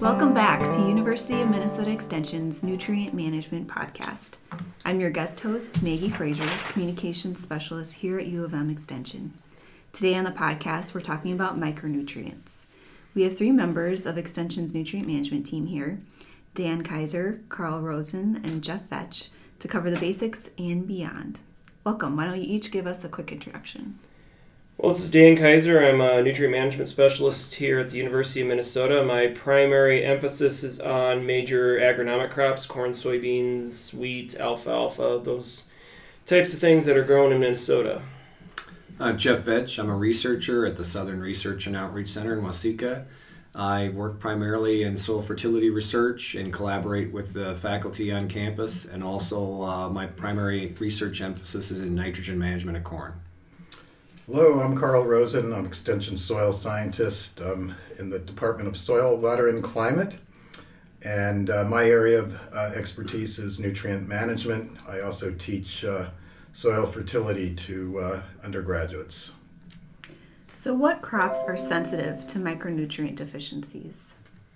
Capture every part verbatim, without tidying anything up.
Welcome back to University of Minnesota Extension's Nutrient Management Podcast. I'm your guest host, Maggie Frazier, Communications Specialist here at U of M Extension. Today on the podcast, we're talking about micronutrients. We have three members of Extension's Nutrient Management team here, Dan Kaiser, Carl Rosen, and Jeff Fetch, to cover the basics and beyond. Welcome. Why don't you each give us a quick introduction? Well, this is Dan Kaiser. I'm a nutrient management specialist here at the University of Minnesota. My primary emphasis is on major agronomic crops, corn, soybeans, wheat, alfalfa, those types of things that are grown in Minnesota. Uh, Jeff Vetch. I'm a researcher at the Southern Research and Outreach Center in Waseca. I work primarily in soil fertility research and collaborate with the faculty on campus, and also uh, my primary research emphasis is in nitrogen management of corn. Hello, I'm Carl Rosen. I'm Extension Soil Scientist um, in the Department of Soil, Water, and Climate. And uh, my area of uh, expertise is nutrient management. I also teach uh, soil fertility to uh, undergraduates. So what crops are sensitive to micronutrient deficiencies?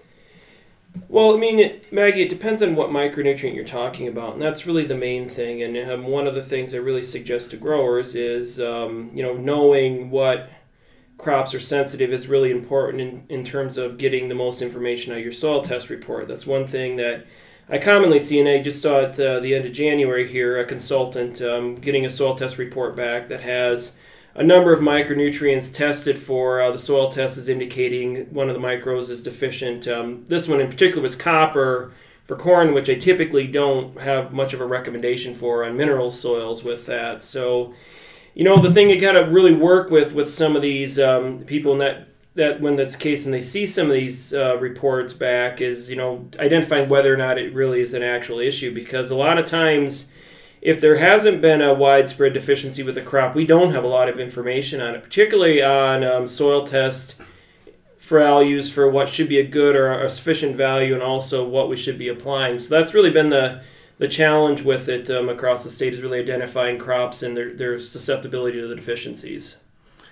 Well, I mean, it, Maggie, it depends on what micronutrient you're talking about, and that's really the main thing. And um, one of the things I really suggest to growers is, um, you know, knowing what crops are sensitive is really important in, in terms of getting the most information out of your soil test report. That's one thing that I commonly see, and I just saw at the, the end of January here, a consultant um, getting a soil test report back that has a number of micronutrients tested for. Uh, the soil test is indicating one of the micros is deficient. Um, this one in particular was copper for corn, which I typically don't have much of a recommendation for on mineral soils with that. So, you know, the thing you got to really work with with some of these um, people in that, that when that's the case and they see some of these uh, reports back is, you know, identifying whether or not it really is an actual issue, because a lot of times if there hasn't been a widespread deficiency with a crop, we don't have a lot of information on it, particularly on um, soil test values for what should be a good or a sufficient value, and also what we should be applying. So that's really been the the challenge with it um, across the state, is really identifying crops and their, their susceptibility to the deficiencies.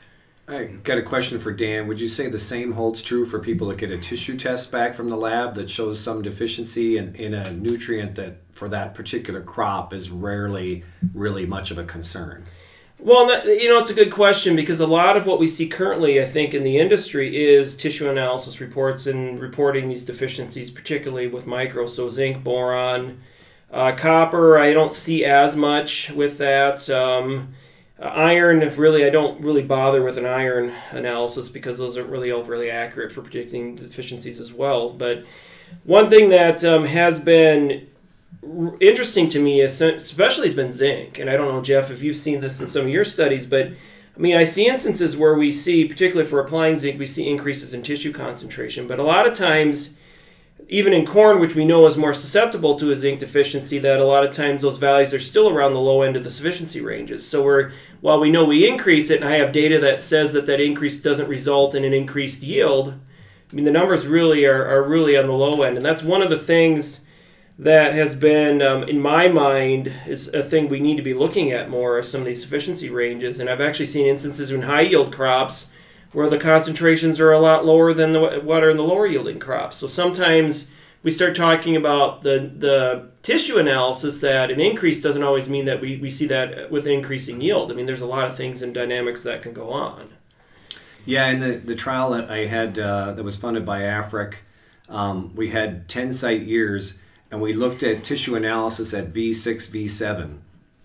I got a question for Dan. Would you say the same holds true for people that get a tissue test back from the lab that shows some deficiency in, in a nutrient that for that particular crop is rarely really much of a concern? Well, you know, it's a good question, because a lot of what we see currently, I think, in the industry is tissue analysis reports and reporting these deficiencies, particularly with micro, so zinc, boron, uh, copper. I don't see as much with that. Um, Uh, iron, really, I don't really bother with an iron analysis because those aren't really overly accurate for predicting deficiencies as well. But one thing that um, has been r- interesting to me, is, especially, has been zinc. And I don't know, Jeff, if you've seen this in some of your studies, but I mean, I see instances where we see, particularly for applying zinc, we see increases in tissue concentration. But a lot of times, even in corn, which we know is more susceptible to a zinc deficiency, that a lot of times those values are still around the low end of the sufficiency ranges. So we're, while we know we increase it, and I have data that says that that increase doesn't result in an increased yield, I mean, the numbers really are, are really on the low end. And that's one of the things that has been, um, in my mind, is a thing we need to be looking at more, are some of these sufficiency ranges. And I've actually seen instances in high-yield crops where the concentrations are a lot lower than the, what are in the lower yielding crops. So sometimes we start talking about the the tissue analysis, that an increase doesn't always mean that we, we see that with increasing yield. I mean, there's a lot of things and dynamics that can go on. Yeah, in the, the trial that I had uh, that was funded by AFRIC, um, we had ten site years, and we looked at tissue analysis at V six, V seven.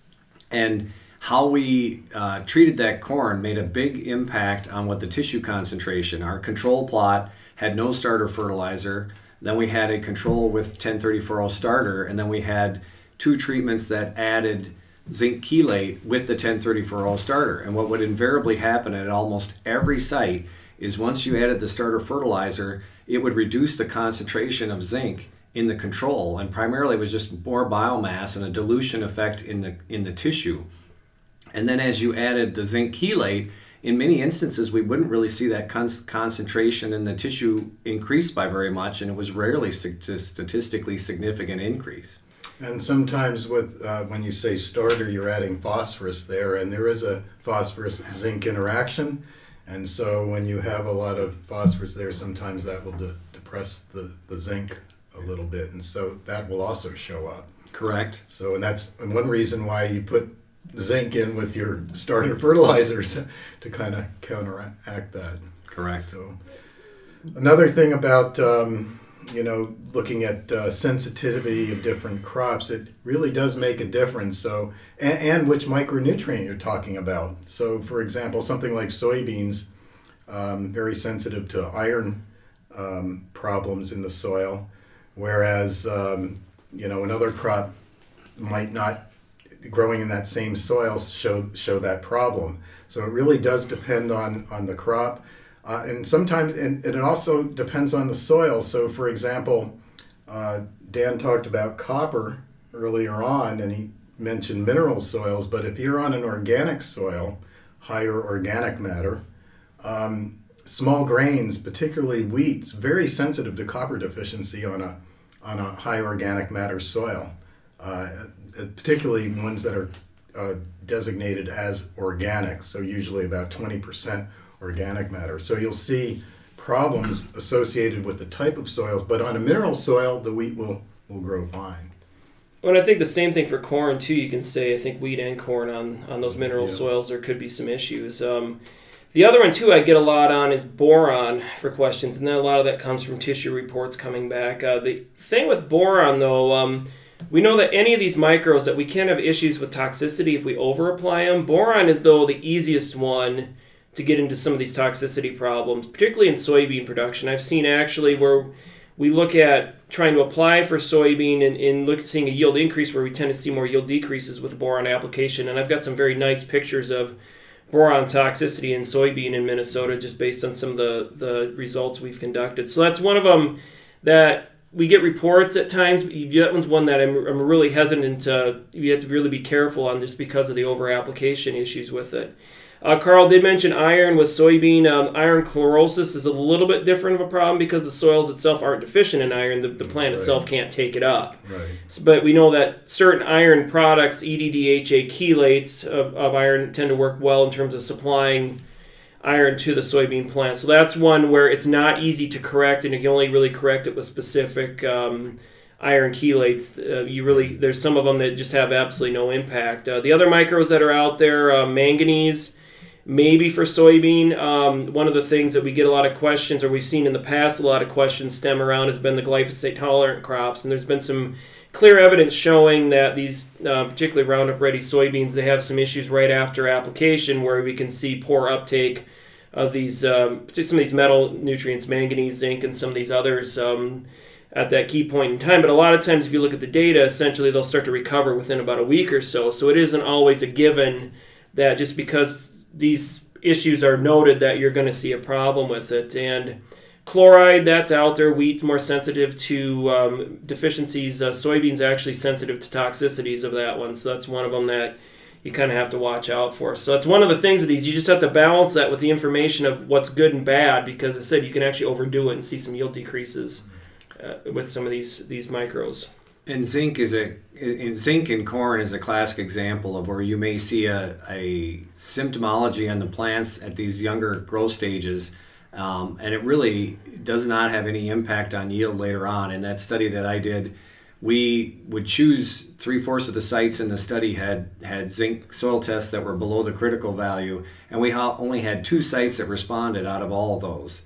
And how we uh, treated that corn made a big impact on what the tissue concentration. Our control plot had no starter fertilizer. Then we had a control with ten thirty-four oh starter, and then we had two treatments that added zinc chelate with the ten thirty-four oh starter. And what would invariably happen at almost every site is once you added the starter fertilizer, it would reduce the concentration of zinc in the control, and primarily it was just more biomass and a dilution effect in the in the tissue. And then as you added the zinc chelate, in many instances we wouldn't really see that con- concentration in the tissue increase by very much, and it was rarely st- statistically significant increase. And sometimes with uh, when you say starter, you're adding phosphorus there, and there is a phosphorus-zinc interaction. And so when you have a lot of phosphorus there, sometimes that will de- depress the, the zinc a little bit. And so that will also show up. Correct. So, and that's one reason why you put zinc in with your starter fertilizers to kind of counteract that. Correct. So, another thing about, um, you know, looking at uh, sensitivity of different crops, it really does make a difference. So, and, and which micronutrient you're talking about. So, for example, something like soybeans, um, very sensitive to iron um, problems in the soil, whereas, um, you know, another crop might not, growing in that same soil, show show that problem. So it really does depend on, on the crop. Uh, and sometimes, and, and it also depends on the soil. So, for example, uh, Dan talked about copper earlier on, and he mentioned mineral soils. But if you're on an organic soil, higher organic matter, um, small grains, particularly wheat, is very sensitive to copper deficiency on a on a high organic matter soil, uh, particularly ones that are uh, designated as organic. So usually about twenty percent. Organic matter. So you'll see problems associated with the type of soils, but on a mineral soil, the wheat will, will grow fine. Well, and I think the same thing for corn, too. You can say, I think wheat and corn on, on those mineral Yeah. soils, there could be some issues. Um, the other one, too, I get a lot on is boron for questions, and then a lot of that comes from tissue reports coming back. Uh, the thing with boron, though, um, we know that any of these micros that we can have issues with toxicity if we over-apply them. Boron is, though, the easiest one to get into some of these toxicity problems, particularly in soybean production. I've seen actually where we look at trying to apply for soybean and, and look at seeing a yield increase where we tend to see more yield decreases with boron application. And I've got some very nice pictures of boron toxicity in soybean in Minnesota just based on some of the, the results we've conducted. So that's one of them that we get reports at times. But that one's one that I'm, I'm really hesitant to, you have to really be careful on just because of the over-application issues with it. Uh, Carl did mention iron with soybean. Um, iron chlorosis is a little bit different of a problem because the soils itself aren't deficient in iron. The, the plant right. itself can't take it up. Right. But we know that certain iron products, E D D H A chelates of, of iron, tend to work well in terms of supplying iron to the soybean plant. So that's one where it's not easy to correct, and you can only really correct it with specific um, iron chelates. Uh, you really there's some of them that just have absolutely no impact. Uh, the other micros that are out there, uh, manganese. Maybe for soybean, um, one of the things that we get a lot of questions, or we've seen in the past a lot of questions stem around, has been the glyphosate-tolerant crops. And there's been some clear evidence showing that these, uh, particularly Roundup-ready soybeans, they have some issues right after application where we can see poor uptake of these, um, some of these metal nutrients, manganese, zinc, and some of these others um, at that key point in time. But a lot of times if you look at the data, essentially they'll start to recover within about a week or so. So it isn't always a given that just because these issues are noted that you're going to see a problem with it. And chloride, that's out there. Wheat's more sensitive to um, deficiencies. Uh, soybeans actually sensitive to toxicities of that one. So that's one of them that you kind of have to watch out for. So that's one of the things with these. You just have to balance that with the information of what's good and bad, because as I said, you can actually overdo it and see some yield decreases uh, with some of these these micros. And zinc is a in zinc in corn is a classic example of where you may see a, a symptomology on the plants at these younger growth stages, um, and it really does not have any impact on yield later on. In that study that I did, we would choose three-fourths of the sites in the study had had zinc soil tests that were below the critical value, and we ha- only had two sites that responded out of all of those.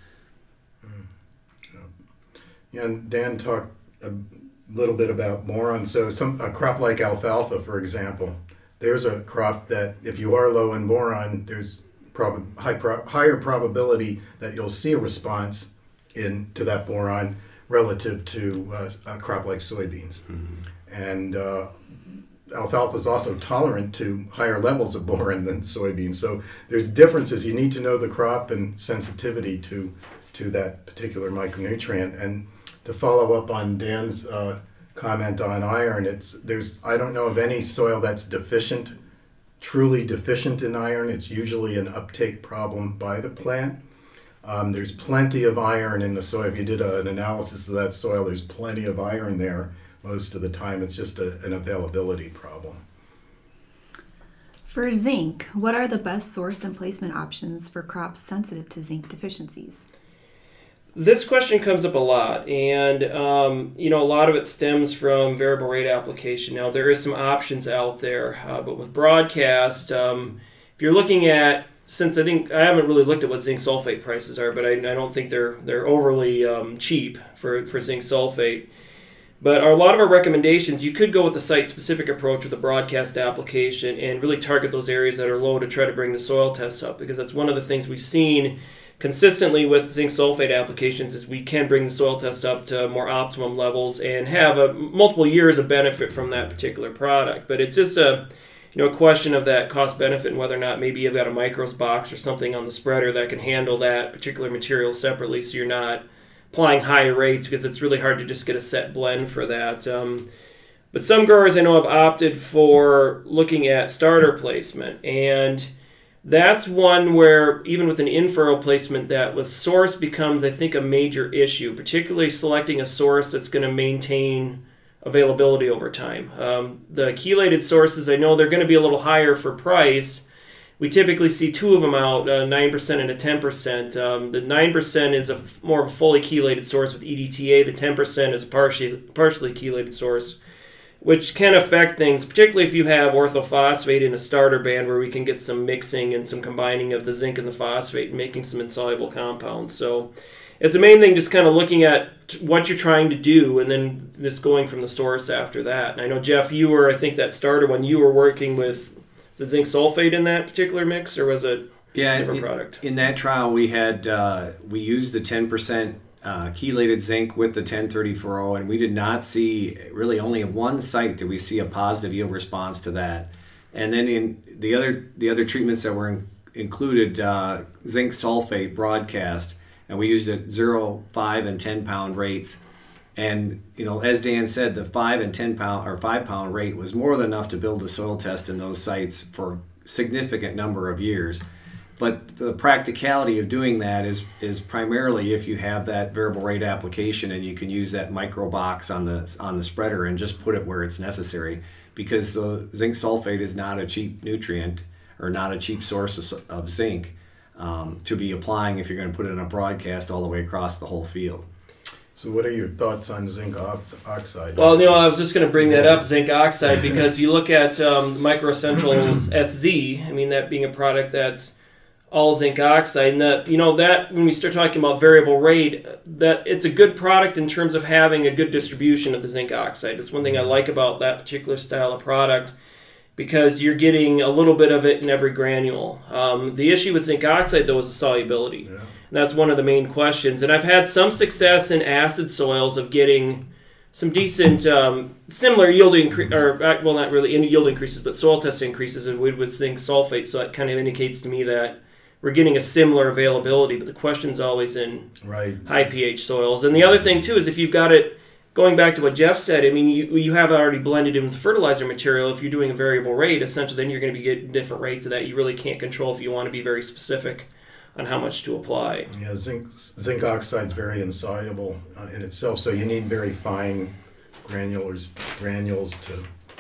Yeah, and Dan talked a little bit about boron. So some a crop like alfalfa, for example, there's a crop that if you are low in boron, there's prob- high pro- higher probability that you'll see a response in to that boron relative to uh, a crop like soybeans. Mm-hmm. And uh, alfalfa is also tolerant to higher levels of boron than soybeans. So there's differences. You need to know the crop and sensitivity to to that particular micronutrient. And to follow up on Dan's uh, comment on iron, it's there's I don't know of any soil that's deficient, truly deficient in iron. It's usually an uptake problem by the plant. Um, there's plenty of iron in the soil. If you did a, an analysis of that soil, there's plenty of iron there most of the time. It's just a, an availability problem. For zinc, what are the best source and placement options for crops sensitive to zinc deficiencies? This question comes up a lot, and um, you know, a lot of it stems from variable rate application. Now, there is some options out there, uh, but with broadcast, um, if you're looking at, since I think I haven't really looked at what zinc sulfate prices are, but I, I don't think they're they're overly um, cheap for, for zinc sulfate. But a lot of our recommendations, you could go with the site-specific approach with a broadcast application and really target those areas that are low to try to bring the soil tests up, because that's one of the things we've seen consistently with zinc sulfate applications is we can bring the soil test up to more optimum levels and have a, multiple years of benefit from that particular product. But it's just a you know a question of that cost benefit and whether or not maybe you've got a micros box or something on the spreader that can handle that particular material separately, so you're not applying higher rates, because it's really hard to just get a set blend for that. Um, but some growers I know have opted for looking at starter placement, and that's one where even with an in-furrow placement that with source becomes, I think, a major issue, particularly selecting a source that's going to maintain availability over time. Um, the chelated sources, I know they're going to be a little higher for price. We typically see two of them out, uh, nine percent and a ten percent. Um, the nine percent is a f- more of a fully chelated source with E D T A. The ten percent is a partially, partially chelated source, which can affect things, particularly if you have orthophosphate in a starter band where we can get some mixing and some combining of the zinc and the phosphate and making some insoluble compounds. So it's the main thing, just kind of looking at what you're trying to do and then just going from the source after that. And I know, Jeff, you were, I think that starter one, you were working with the zinc sulfate in that particular mix, or was it yeah, a different in, product? In that trial, we had uh, we used the ten percent uh, chelated zinc with the ten thirty-four oh, and we did not see, really only in one site did we see a positive yield response to that. And then in the other the other treatments that were in, included uh, zinc sulfate broadcast, and we used it zero, five, and ten pound rates. And you know, as Dan said, the five and ten pound or five pound rate was more than enough to build a soil test in those sites for a significant number of years. But the practicality of doing that is is primarily if you have that variable rate application and you can use that micro box on the on the spreader and just put it where it's necessary, because the zinc sulfate is not a cheap nutrient or not a cheap source of, of zinc um, to be applying if you're going to put it in a broadcast all the way across the whole field. So what are your thoughts on zinc ox- oxide? Well, you know, I was just going to bring that up, zinc oxide, because you look at um, Micro Essentials S Z, I mean, that being a product that's all zinc oxide, and that, you know, that when we start talking about variable rate, that it's a good product in terms of having a good distribution of the zinc oxide. It's one thing I like about that particular style of product, because you're getting a little bit of it in every granule. Um, the issue with zinc oxide, though, is the solubility. Yeah. And that's one of the main questions. And I've had some success in acid soils of getting some decent, um, similar yield increase, or well, not really yield increases, but soil test increases with, with zinc sulfate. So that kind of indicates to me that we're getting a similar availability. But the question's always in right. high pH soils. And the other thing, too, is if you've got it, going back to what Jeff said, I mean, you you have already blended in with the fertilizer material. If you're doing a variable rate, essentially, then you're going to be getting different rates of that. You really can't control if you want to be very specific on how much to apply. Yeah, zinc zinc oxide is very insoluble uh, in itself, so you need very fine granulars granules to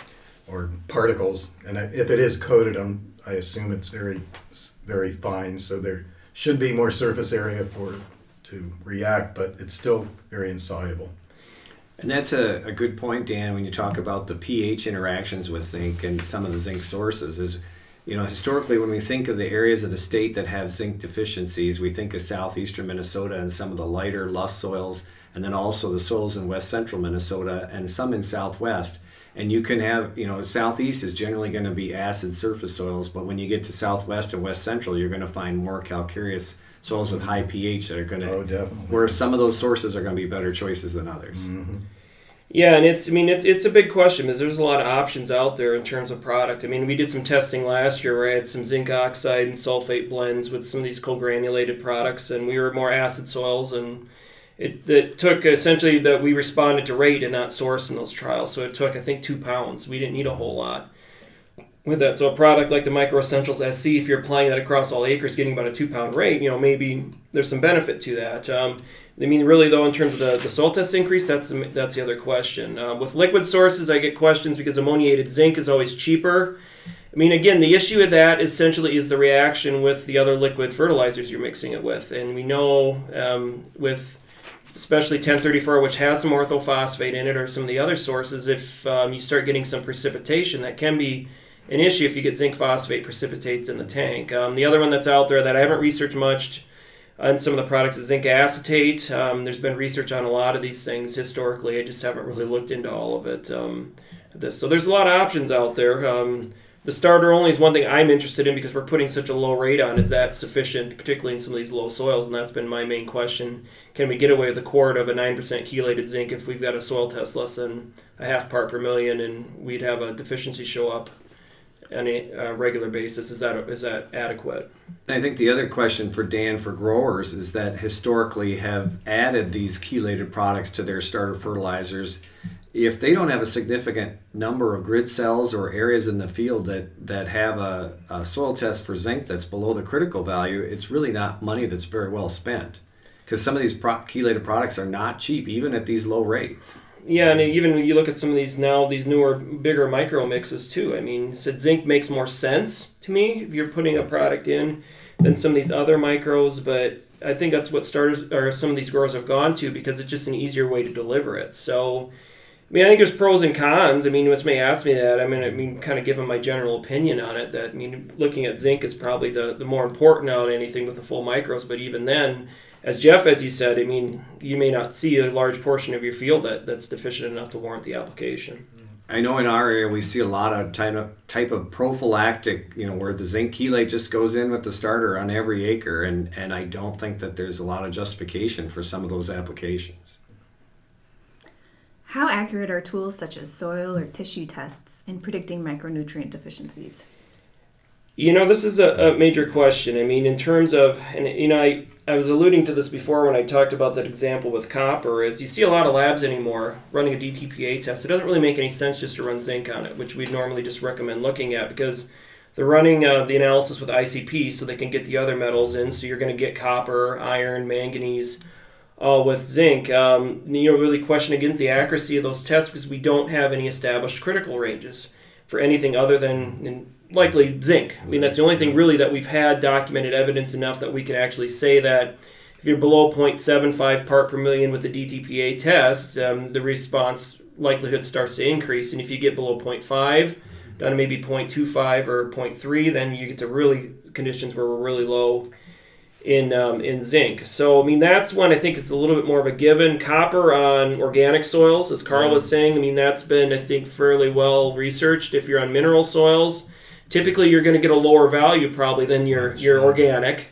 or particles. And if it is coated, I'm, I assume it's very very fine. So there should be more surface area for to react, but it's still very insoluble. And that's a, a good point, Dan, when you talk about the pH interactions with zinc and some of the zinc sources. Is, you know, historically, when we think of the areas of the state that have zinc deficiencies, we think of southeastern Minnesota and some of the lighter loess soils, and then also the soils in west central Minnesota and some in southwest. And you can have, you know, southeast is generally going to be acid surface soils, but when you get to southwest and west central, you're going to find more calcareous soils with high pH that are going to, oh, definitely. where some of those sources are going to be better choices than others. Mm-hmm. Yeah, and it's, I mean, it's it's a big question because there's a lot of options out there in terms of product. I mean, we did some testing last year where I had some zinc oxide and sulfate blends with some of these co-granulated products, and we were more acid soils, and it, it took essentially that we responded to rate and not source in those trials. So it took, I think, two pounds. We didn't need a whole lot with that. So a product like the Micro Essentials S C, if you're applying that across all acres, getting about a two-pound rate, you know, maybe there's some benefit to that. Um, I mean, really, though, in terms of the, the soil test increase, that's the, that's the other question. Uh, with liquid sources, I get questions because ammoniated zinc is always cheaper. I mean, again, the issue with that essentially is the reaction with the other liquid fertilizers you're mixing it with. And we know um, with especially ten thirty-four, which has some orthophosphate in it, or some of the other sources, if um, you start getting some precipitation, that can be an issue if you get zinc phosphate precipitates in the tank. Um, the other one that's out there that I haven't researched much on some of the products is zinc acetate. Um, there's been research on a lot of these things historically. I just haven't really looked into all of it. Um, this so there's a lot of options out there. Um, the starter only is one thing I'm interested in because we're putting such a low rate on. Is that sufficient, particularly in some of these low soils? And that's been my main question. Can we get away with a quart of a nine percent chelated zinc if we've got a soil test less than a half part per million and we'd have a deficiency show up on a uh, regular basis? Is that is that adequate? I think the other question for Dan for growers is that historically have added these chelated products to their starter fertilizers. If they don't have a significant number of grid cells or areas in the field that, that have a, a soil test for zinc that's below the critical value, it's really not money that's very well spent. Because some of these pro- chelated products are not cheap, even at these low rates. Yeah, and even when you look at some of these now, these newer, bigger micro mixes too. I mean, said zinc makes more sense to me if you're putting a product in than some of these other micros, but I think that's what starters or some of these growers have gone to because it's just an easier way to deliver it. So, I mean, I think there's pros and cons. I mean, when somebody asks me that, I mean, I mean, kind of give them my general opinion on it. That I mean, looking at zinc is probably the, the more important out of anything with the full micros. But even then, as Jeff, as you said, I mean, you may not see a large portion of your field that, that's deficient enough to warrant the application. I know in our area we see a lot of type of, type of prophylactic, you know, where the zinc chelate just goes in with the starter on every acre, and, and I don't think that there's a lot of justification for some of those applications. How accurate are tools such as soil or tissue tests in predicting micronutrient deficiencies? You know, this is a, a major question. I mean, in terms of, and you know, I, I was alluding to this before when I talked about that example with copper, is you see a lot of labs anymore running a D T P A test. It doesn't really make any sense just to run zinc on it, which we'd normally just recommend looking at because they're running uh, the analysis with I C P so they can get the other metals in. So you're going to get copper, iron, manganese, all with zinc. Um, you know, really question against the accuracy of those tests because we don't have any established critical ranges for anything other than in, likely zinc. I mean, that's the only thing really that we've had documented evidence enough that we can actually say that if you're below zero point seven five part per million with the D T P A test, um, the response likelihood starts to increase. And if you get below zero point five, down to maybe zero point two five or zero point three, then you get to really conditions where we're really low in um, in zinc. So, I mean, that's one I think is a little bit more of a given. Copper on organic soils, as Carl was saying, I mean, that's been, I think, fairly well researched. If you're on mineral soils, typically you're going to get a lower value probably than your, your organic.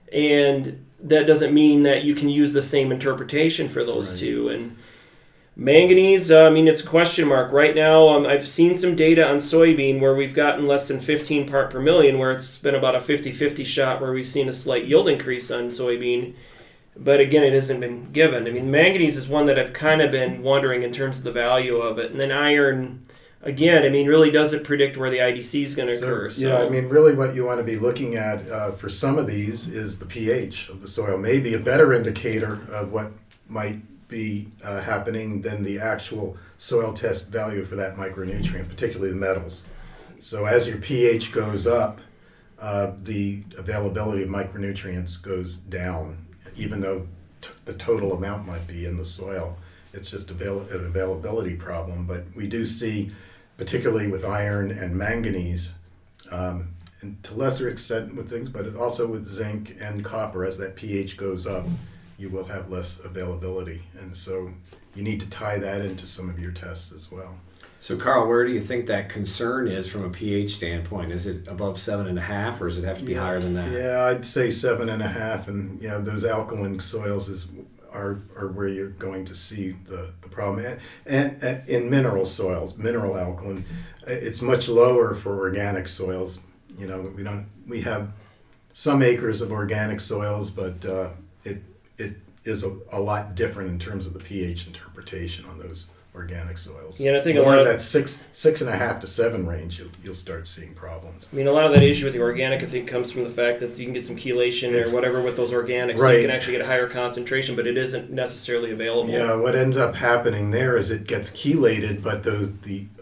And that doesn't mean that you can use the same interpretation for those right. two. And manganese, uh, I mean, it's a question mark. Right now, um, I've seen some data on soybean where we've gotten less than fifteen part per million, where it's been about a fifty-fifty shot where we've seen a slight yield increase on soybean. But again, it hasn't been given. I mean, manganese is one that I've kind of been wondering in terms of the value of it. And then iron, again, I mean, really doesn't predict where the I D C is going to so, occur. So. Yeah, I mean, really what you want to be looking at uh, for some of these is the pH of the soil. Maybe a better indicator of what might be uh, happening than the actual soil test value for that micronutrient, particularly the metals. So as your pH goes up, uh, the availability of micronutrients goes down, even though t- the total amount might be in the soil. It's just avail- an availability problem. But we do see, particularly with iron and manganese, um, and to lesser extent with things, but also with zinc and copper, as that pH goes up, you will have less availability. And so you need to tie that into some of your tests as well. So, Carl, where do you think that concern is from a pH standpoint? Is it above seven and a half, or does it have to be yeah, higher than that? Yeah, I'd say seven and a half. And, you know, those alkaline soils is are, are where you're going to see the, the problem. And, and, and in mineral soils, mineral alkaline, it's much lower for organic soils. You know, we don't, we have some acres of organic soils, but uh, it, it is a, a lot different in terms of the pH interpretation on those organic soils. Yeah, and I think more a lot in of that six six and a half to seven range, you'll you'll start seeing problems. I mean, a lot of that issue with the organic, I think, comes from the fact that you can get some chelation it's, or whatever with those organics. Right. So you can actually get a higher concentration, but it isn't necessarily available. Yeah, what ends up happening there is it gets chelated, but those the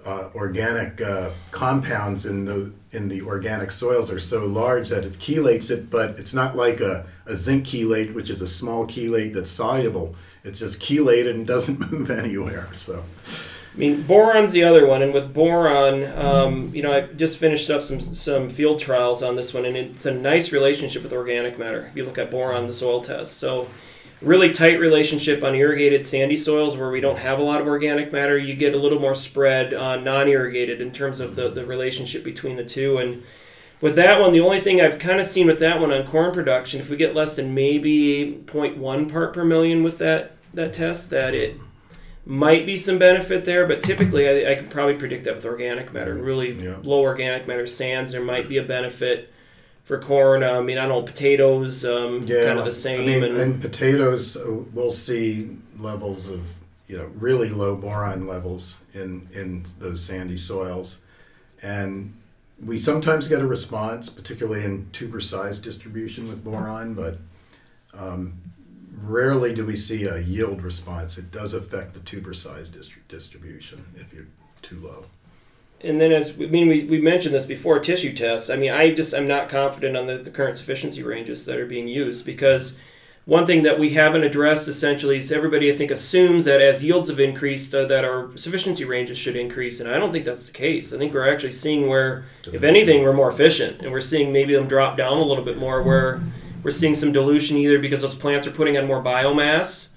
uh, organic uh, compounds in the in the organic soils are so large that it chelates it, but it's not like a, a zinc chelate, which is a small chelate that's soluble. It's just chelated and doesn't move anywhere. So, I mean, boron's the other one, and with boron, um, you know, I just finished up some some field trials on this one, and it's a nice relationship with organic matter. If you look at boron, the soil test, so really tight relationship on irrigated sandy soils where we don't have a lot of organic matter. You get a little more spread on non-irrigated in terms of the, the relationship between the two. And with that one, the only thing I've kind of seen with that one on corn production, if we get less than maybe zero point one part per million with that, that test, that it might be some benefit there. But typically, I, I can probably predict that with organic matter. Really yeah. low organic matter sands, there might be a benefit. For corn, I mean, I don't know, potatoes, um, yeah, kind of the same. I mean, and, and potatoes, uh, we'll see levels of, you know, really low boron levels in, in those sandy soils. And we sometimes get a response, particularly in tuber size distribution with boron, but um, rarely do we see a yield response. It does affect the tuber size distri- distribution if you're too low. And then, as I mean, we, we mentioned this before, tissue tests. I mean, I just I'm not confident on the, the current sufficiency ranges that are being used, because one thing that we haven't addressed essentially is everybody, I think, assumes that as yields have increased, uh, that our sufficiency ranges should increase, and I don't think that's the case. I think we're actually seeing where, if anything, we're more efficient, and we're seeing maybe them drop down a little bit more, where we're seeing some dilution either because those plants are putting on more biomass,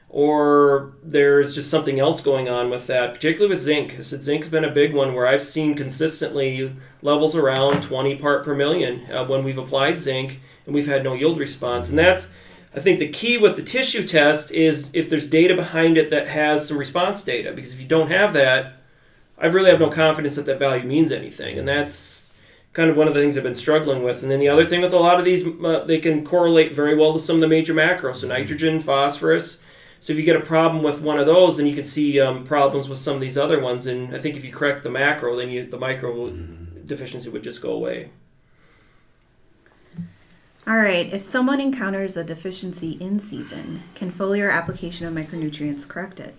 or there's just something else going on with that, particularly with zinc. I said zinc's been a big one where I've seen consistently levels around twenty part per million uh, when we've applied zinc, and we've had no yield response. And that's, I think, the key with the tissue test is if there's data behind it that has some response data, because if you don't have that, I really have no confidence that that value means anything. And that's kind of one of the things I've been struggling with. And then the other thing with a lot of these, uh, they can correlate very well to some of the major macros, so nitrogen, phosphorus. So if you get a problem with one of those, then you can see um, problems with some of these other ones. And I think if you correct the macro, then you, the micro deficiency would just go away. All right. If someone encounters a deficiency in season, can foliar application of micronutrients correct it?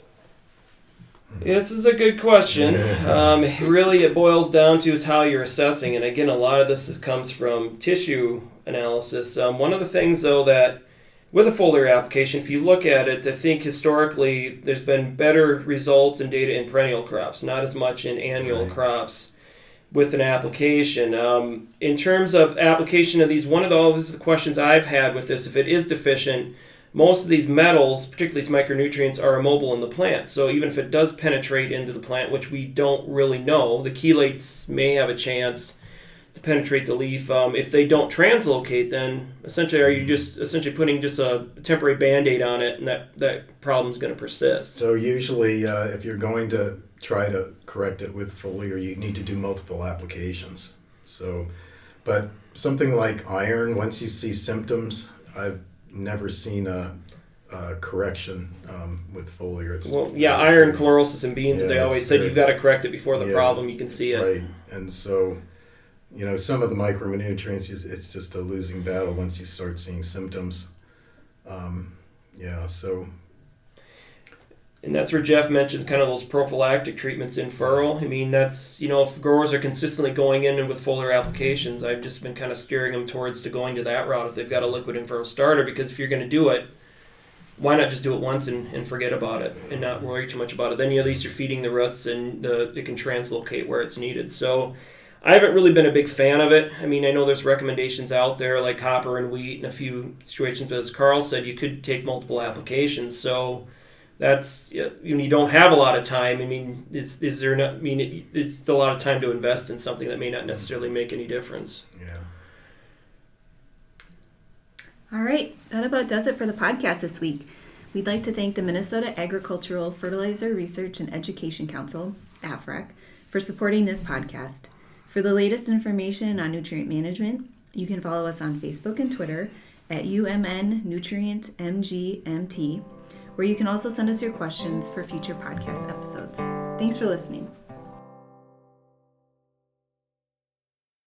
This is a good question. Um, really, it boils down to is how you're assessing. And again, a lot of this is, comes from tissue analysis. Um, one of the things, though, that with a foliar application, if you look at it, I think historically there's been better results and data in perennial crops, not as much in annual Right. crops with an application. Um, in terms of application of these, one of those the questions I've had with this, if it is deficient, most of these metals, particularly these micronutrients, are immobile in the plant. So even if it does penetrate into the plant, which we don't really know, the chelates may have a chance to penetrate the leaf. Um, if they don't translocate, then essentially are you just essentially putting just a temporary Band-Aid on it, and that, that problem's going to persist. So usually uh, if you're going to try to correct it with foliar, you need to do multiple applications. So, but something like iron, once you see symptoms, I've never seen a, a correction um, with foliar. It's Well, yeah, iron, chlorosis, and beans, Yeah, they always it's said very- you've got to correct it before the Yeah, problem, you can see it. Right, and so, you know, some of the micronutrients, it's just a losing battle once you start seeing symptoms. Um, yeah, so... And that's where Jeff mentioned kind of those prophylactic treatments in furrow. I mean, that's, you know, if growers are consistently going in and with foliar applications, I've just been kind of steering them towards to going to that route if they've got a liquid in furrow starter, because if you're going to do it, why not just do it once and, and forget about it and not worry too much about it? Then you, at least you're feeding the roots and the, it can translocate where it's needed. So I haven't really been a big fan of it. I mean, I know there's recommendations out there like copper and wheat in a few situations, but as Carl said, you could take multiple applications. So that's, you know, you don't have a lot of time. I mean, is, is there not, I mean, it, it's a lot of time to invest in something that may not necessarily make any difference. Yeah. All right, that about does it for the podcast this week. We'd like to thank the Minnesota Agricultural Fertilizer Research and Education Council, A F R E C, for supporting this podcast. For the latest information on nutrient management, you can follow us on Facebook and Twitter at U M N Nutrient M G M T, where you can also send us your questions for future podcast episodes. Thanks for listening.